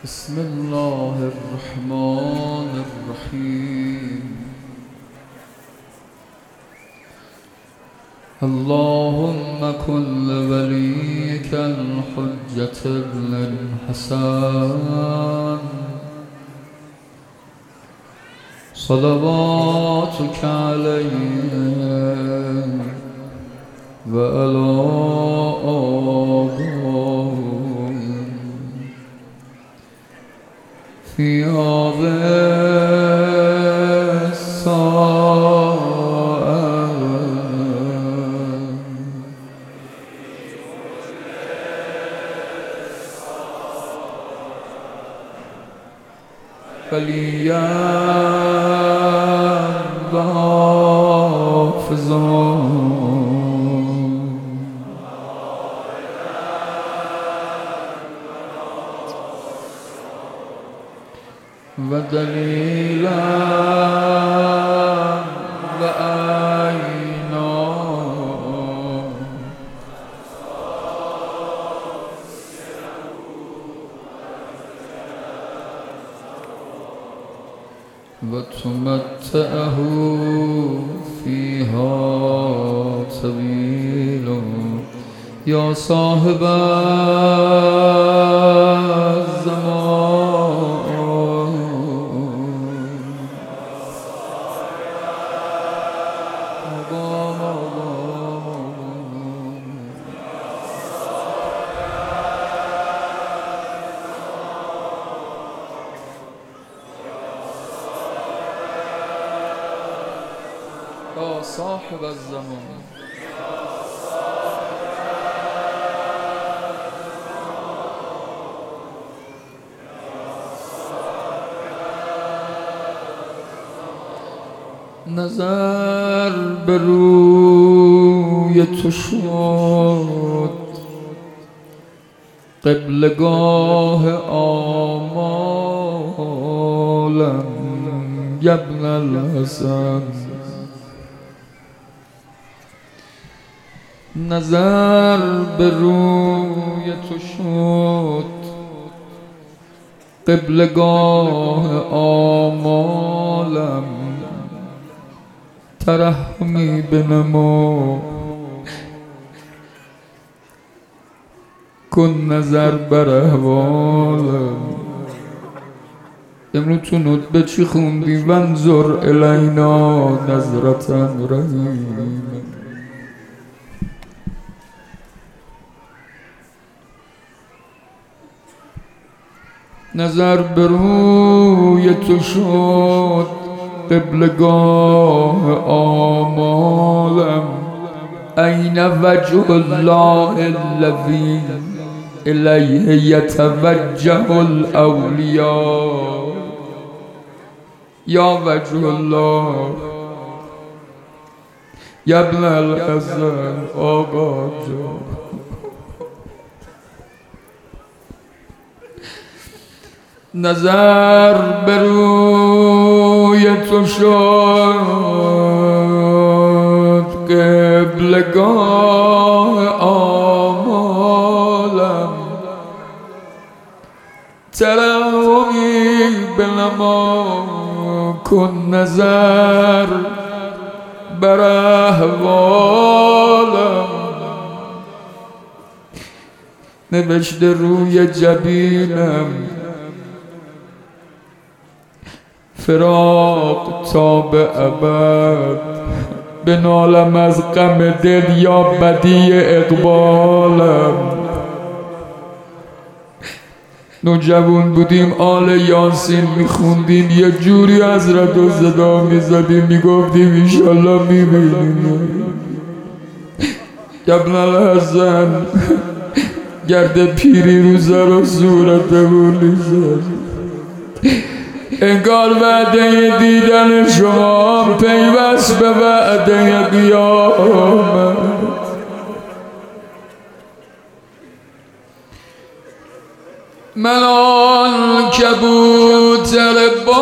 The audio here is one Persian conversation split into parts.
بسم الله الرحمن الرحيم. اللهم كن لوليك الحجة ابن الحسن صلواتك عليه وعلى آبائه في هذه الساعة وليا وحافظا ودليلا وعينا وتمتعه فيها طويلا يا صاحب صاحب الزمان نظر به روی تو شد قبلگاه آمالم یا ابن الحسن. نظر به روی تو شد قبلگاه آمالم ترحمی بنما کن نظر بر احوالم. امروز تو ندبه چی خوندی؟ وانظر الینا نظرة رحیم. نظر به روی تو شد قبلگاه آمالم این وجه الله الذی الیه یتوجه الاولیاء. یا وجه الله یا ابن الحسن آقا جان. نظر به روی تو شد قبلگاه آمالم ترحمی بنما کن نظر بر احوالم. نوشته روی جبینم فراق تا به ابد بنالم از غم دل یا بدی اقبالم. نوجوان بودیم آل یاسین میخوندیم یه جوری حضرت رو صدا میزدیم میگفتیم انشالله میبینیم. ابن الحسن گرد پیری رو سر و صورتمون نیست. انگار وعده دیدن شما پیوست به وعده قیامت. من آن کبوتر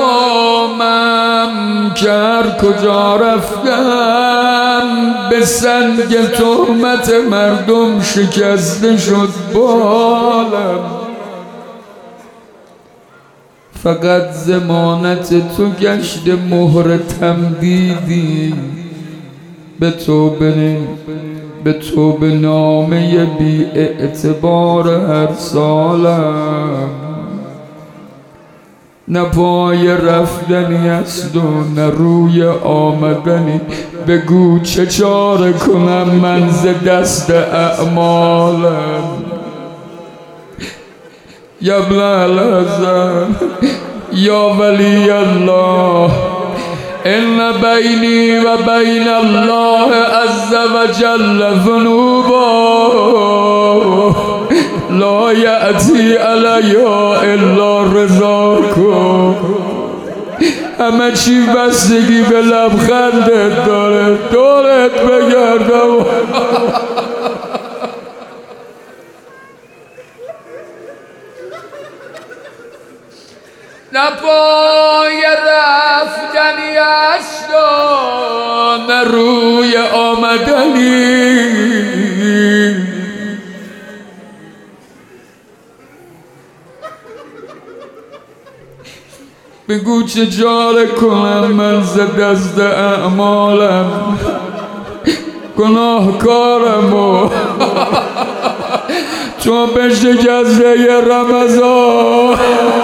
بامم که هر کجا رفتم به سنگ تهمت مردم شکسته شد بالم. فقط ضمانت تو گشت مهر تمدیدی به تو به نامه بی اعتبار هر سالم. نه پای رفتنی است و نه روی آمدنی، بگو چه چاره کنم من ز دست اعمالم. یا ابن الحسن یا ولی الله، ان بینی و بین الله عز و جل ذنوبا لا یأتی علیها الا رضاکم. همه چی بستگی به لبخندت داره، دورت بگردم. نه پای رفتنی است و نه روی آمدنی، بگو چه چاره کنم من ز دست اعمالم. گناهکارم و چون به شکسته رمضان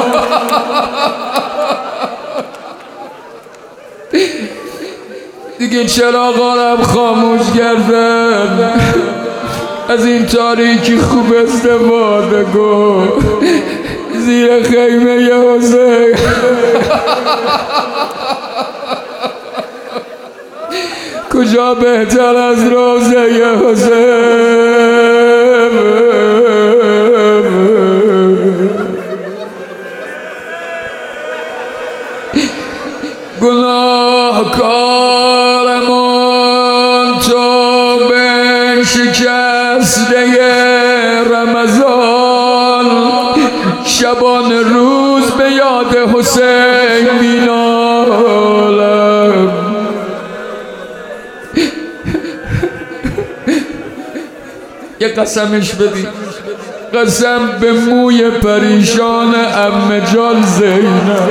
دیگه چراغانم خاموش کردن. از این تاریکی خوب استفاده کن، زیر خیمه حسین کجا بهتر از روزه حسین. گناهکارمان تو به شکسته رمضان، شبان روز به یاد حسین مینالم. یه قسمش بدی، قسم به موی پریشان عمه جان زینب.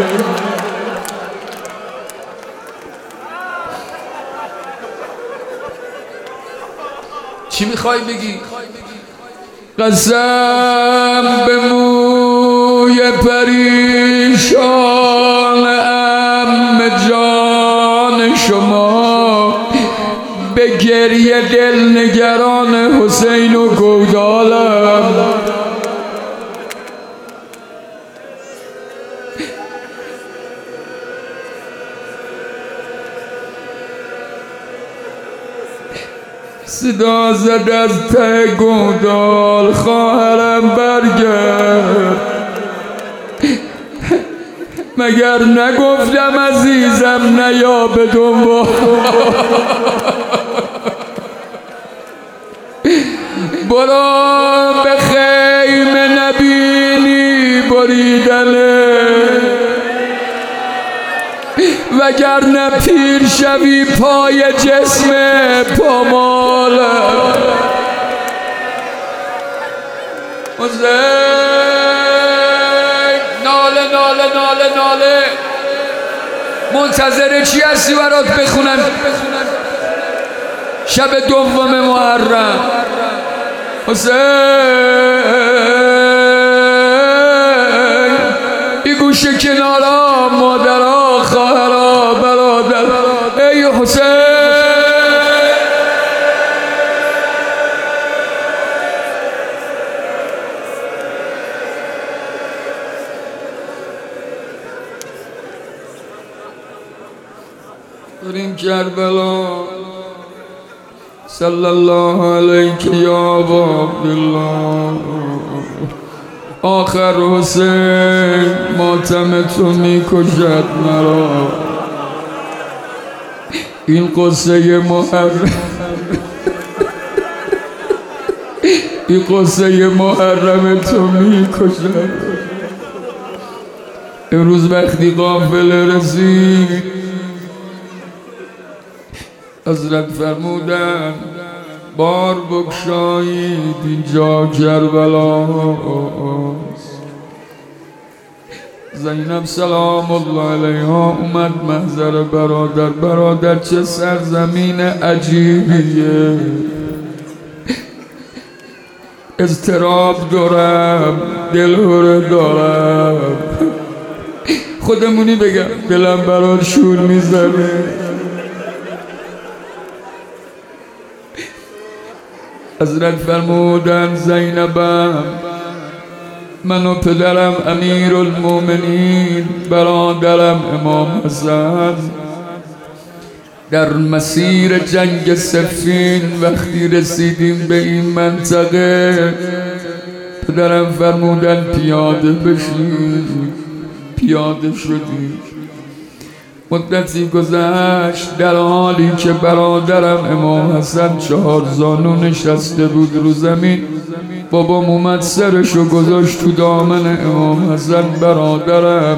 چی میخوای بگی؟ قسم به موی پریشان عمه جان شما، به گریه دل نگران حسین و گودالم. صدا زد از ته گودال خواهرم برگرد، مگر نگفتم عزیزم نیا به دنبال. برو به خیمه نبینی بریدنه، وگرنه پیر شوی پای جسم پامال. حسین ناله ناله ناله ناله، منتظر چی هستی برات بخونم؟ شب دوم محرم حسین بی گوشه کنارا، مادرها، خواهرها، برادر. ای حسین بریم کربلا. صلی الله علیک یا ابا عبدالله. آخر حسین ماتم تو میکشد مرا، این قصه محرم این قصه محرم تو میکشد. امروز وقتی قافله رسید حضرت فرمودن بار بگشایید اینجا کربلاست. زینب سلام الله علیها اومد محضر برادر چه سرزمین عجیبیه، اضطراب دارم، دلهره دارم، خودمونی بگم دلم برات شور میزنه. حضرت فرمودن زینبم من و پدرم امیرالمومنین برادرم امام حسن در مسیر جنگ صفین وقتی رسیدیم به این منطقه پدرم فرمودن پیاده بشید، پیاده شدیم. مدتی گذشت در حالی که برادرم امام حسن 4 زانو نشسته بود رو زمین، بابام اومد سرشو گذاشت تو دامن امام حسن. برادرم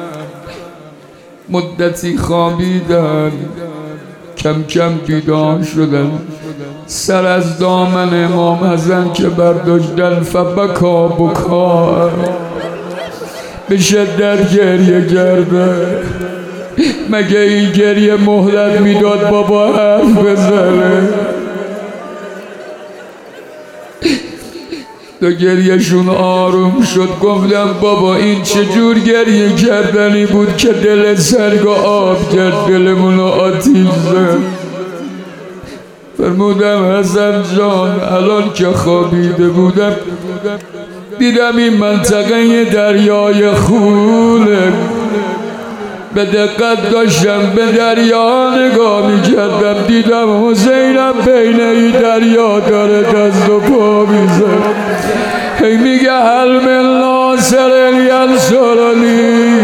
مدتی خوابیدن، کم کم بیدار شدن، سر از دامن امام حسن که برداشتن فبکا بکا به شدت گریه کرده. مگه این گریه مهلت میداد بابا حرف بزنه؟ تا گریهشون آروم شد گفتم بابا این چجور گریه کردنی بود که دل سرگ آب کرد، دلمونو آتیش زد. فرمودم حسن جان الان که خوابیده بودم دیدم این منطقه یه دریای خوله، به دقت داشتم به دریا نگاه میکردم، دیدم حسینم بین این دریا داره دست و پا میزن، هی میگه هل من ناصر ینصرنی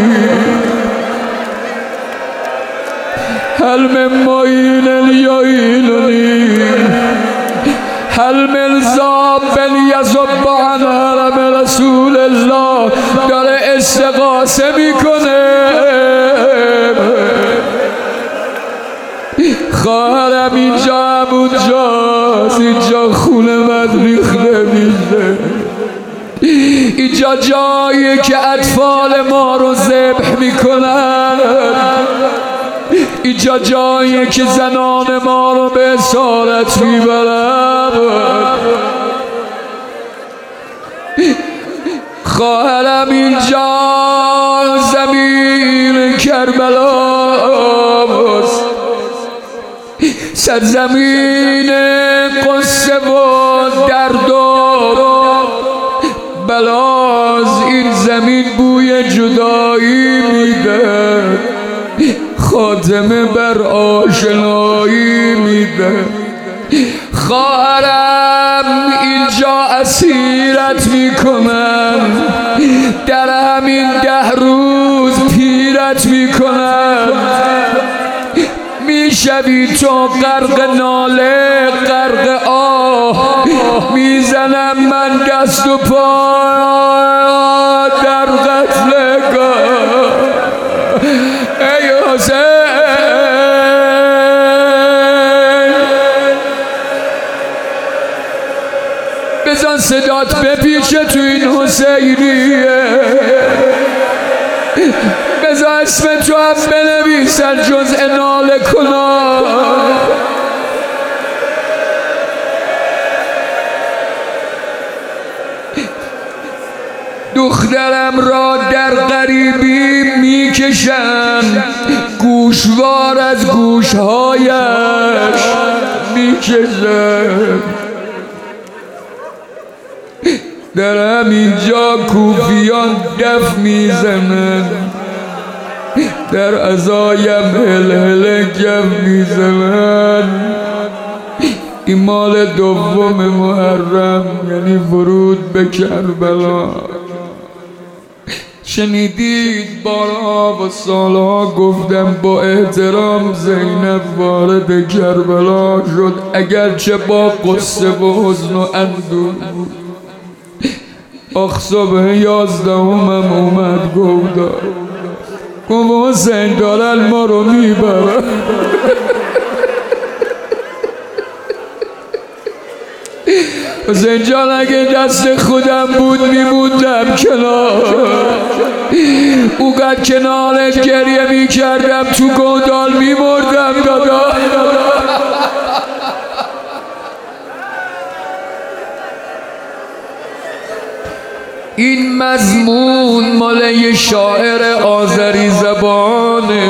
هل من معین یعیننی هل من ذاب یذب عن حرم رسول الله. داره استغاثه میکنه. خواهرم اینجا هم اونجاست، اینجا خونه من ریخته میشه، اینجا جایی که اطفال ما رو ذبح میکنن، اینجا جایی که زنان ما رو به اسارت میبرن. خواهرم اینجا زمین کربلاست، سرزمین قصه و درد و بلاست. این زمین بوی جدایی میده، خاتمه بر آشنایی میده. خواهرم اینجا اسیرت میکنن، در همین 10 روز پیرت میکنن، میشوی تو غرق ناله غرق آه، میزنم من دست و پا در قتلگاه. ای حسین بزن صدات بپیچه تو این حسینیه، بزن اسم تو هم بنویسن جز ناله کنا. دخترم را در غریبی میکشن، گوشوار از گوشهایش میکشن. در همینجا کوفیان دف میزنن، در عزایم هلهله گف میزنن. این مال دوم محرم یعنی ورود به کربلا. شنیدید بارها و سالها گفتم با احترام زینب وارد کربلا شد، اگرچه با قصه و حزن و اندوه بود. آخ صبح 11 اومد گفت حسین دارن ما رو میبرن. حسین جان اگه دست خودم بود میموندم کنار، اوقات کنارت گریه میکردم، تو گودال میمردم دادا. این مضمون مال یه شاعر آذری زبانه.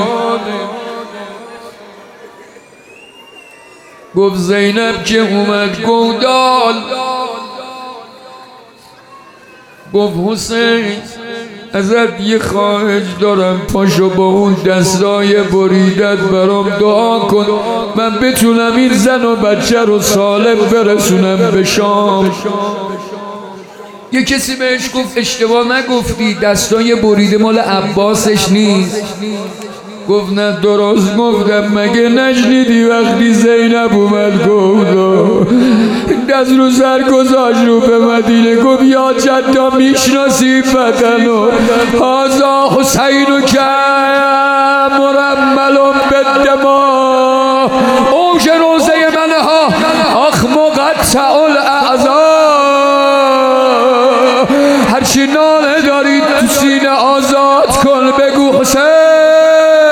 گفت زینب که اومد گودال، گفت حسین ازت یه خواهش دارم، پاشو با اون دستای بریدت برام دعا کن من بتونم این زن و بچه رو سالم برسونم به شام. یه کسی بهش گفت اشتباه نگفتی، دستای بریده مال عباسش نیست. گفت نه درست گفتم، مگه نشنیدی وقتی زینب اومد گفت دست رو سر گذاشت رو به مدینه، گفت یا جدا میشناسی بدنو هازا حسین که مرمل بالدماء اوش روزه منها آخ مقطع الاعضاء. هرچی ناله دارید تو سینه آزاد کن، بگو حسین